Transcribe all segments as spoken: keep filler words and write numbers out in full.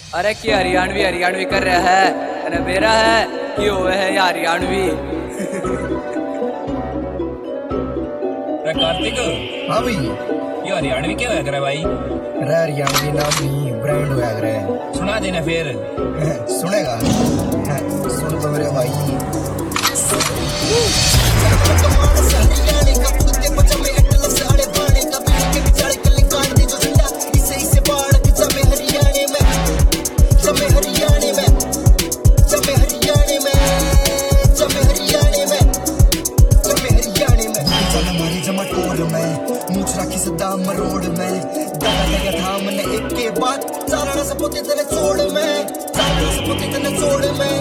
अरे कि हरियाणवी हरियाणवी कर रहा है अरे मेरा है कि हुए है या हरियाणवी। अरे कार्तिक। हाँ भाई। ये हरियाणवी क्या होया करे भाई? अरे हरियाणवी नाम नहीं ब्रांड होया करे। सुना देना फिर। सुनेगा? सुन तो मेरे भाई। रोड में दादा गया था मैंने एक के बाद सारा सपोते तेरे छोड़ में सारा सपोते तेरे छोड़ में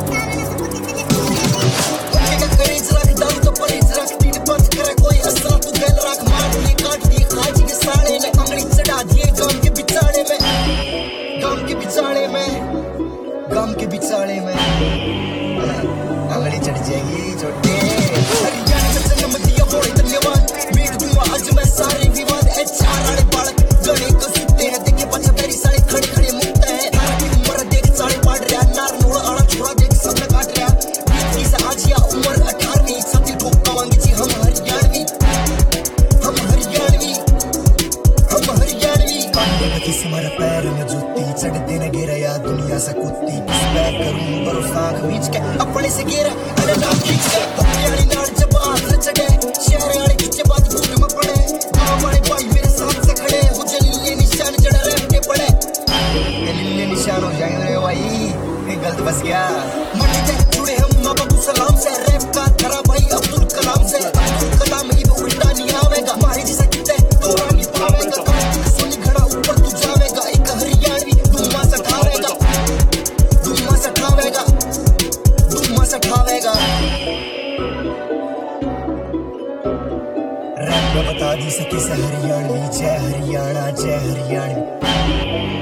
ओके का करेज रख डाल तो परेज रख तीन पांच करे कोई असला तू गल रख मार दिए काट दिए खाजी के साड़े में अंगड़ी चढ़ा दिए गांव के बिचाड़े में गांव के बिचाड़े में गांव के बिचाड़े में अंगड़ी चढ़ जाएगी छोटे हरियाणा में जन्म दिया बोले धन्यवाद मीट दूंगा आज मैं सारे विवाद चार वाले बालक गणे को सुनते हैं देखे बच्चा मेरी सारे खड़े खड़े मुकते हैं की उम्र देख सारे पढ़ रहा नार नोड़ आड़ा छोड़ा देख सब में काट रहा बीस से आज या उम्र अठारहवीं सब दिल को कवांगे जी हम हरियाणवी हम हरियाणवी हम हरियाणवी कांडे में किसी मारा पैर में जूती चढ़ देने गिरा या दुनिया से कुत्ती बैक करूं भरोसा खींच के अपने से गिरा अरे नाम खींच के हरियाणी नाड़ जब हाथ चढ़े शहर वाले खींचे बात भूल में पड़े हमारे भाई मेरे साथ से खड़े मुझे लीले निशान चढ़ा रहने पड़े लीले निशान हो जाएंगे मेरे भाई गलत बस गया मटी से जुड़े हम माँ बाबू सलाम से रैप का करा भाई अब्दुल कलाम से अब्दुल कलाम ही उल्टा नहीं आवेगा माही जैसा कितने तोड़ा नहीं पावेगा सोनी खड़ा ऊपर तू जावेगा एक हरियाणवी धुम्मा से ठावेगा धुम्मा से ठावेगा धुम्मा से ठावेगा रैप में बता दी सके से हरियाणवी जय हरियाणा जय हरियाणवी।